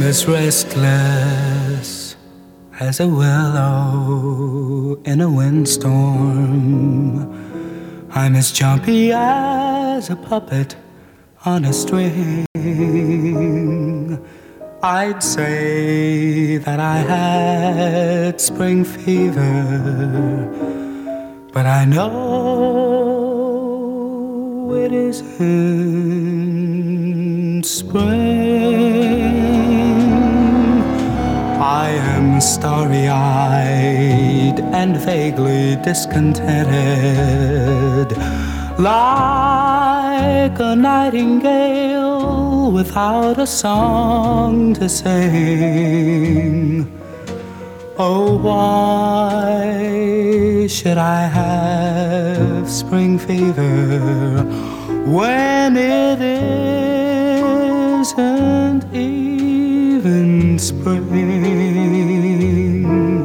as restless as a willow in a windstorm. I'm as jumpy as a puppet on a string. I'd say that I had spring fever, but I know it isn't spring. I am starry-eyed and vaguely discontented, like a nightingale without a song to sing. Oh, why should I have spring fever when it isn't even spring?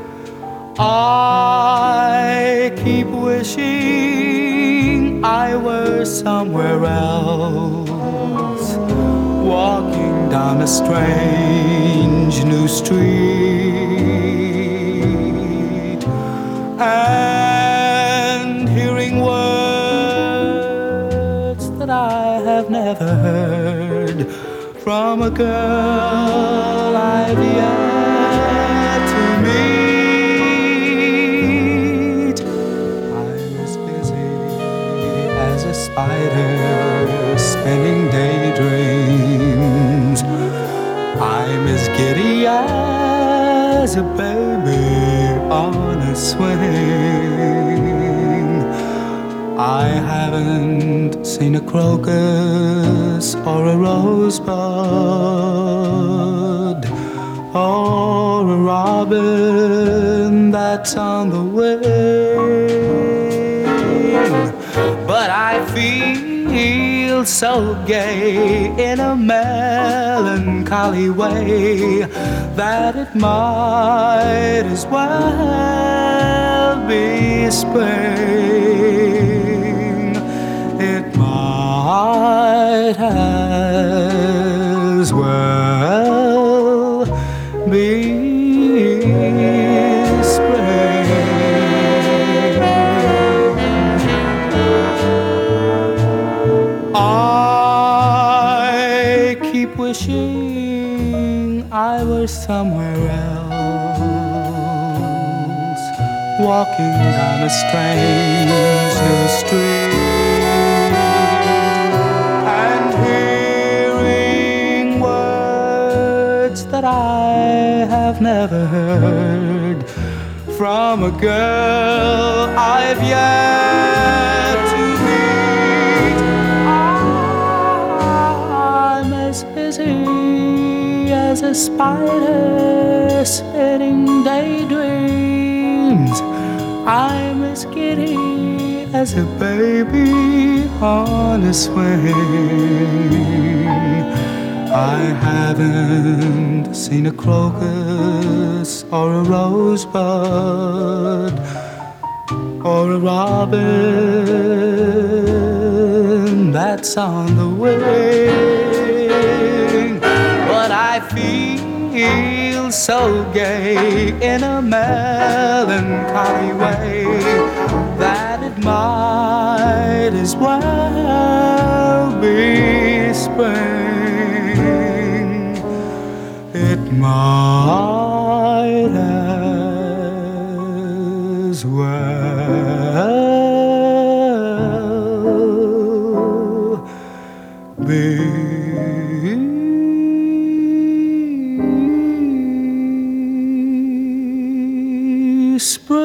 I keep wishing I were somewhere else, walking down a strange new street and hearing words that I have never heard from a girl I've yet to meet. I'm as busy as a spider spinning daydreams. I'm as giddy as a baby on a swing. I haven't seen a crocus or a rosebud or a robin that's on the wing, but I feel so gay in a melancholy way that it might as well be spring. It might as well be spring. I keep wishing I were somewhere else, walking down a strange new street and hearing words that I have never heard from a girl I've yet to meet. I'm as busy as a spider spinning daydreams. I'm as giddy as a baby on a swing. I haven't seen a crocus or a rosebud or a robin that's on the wing, but I feel so gay in a melancholy way that it might as well be spring. It might as well be spring.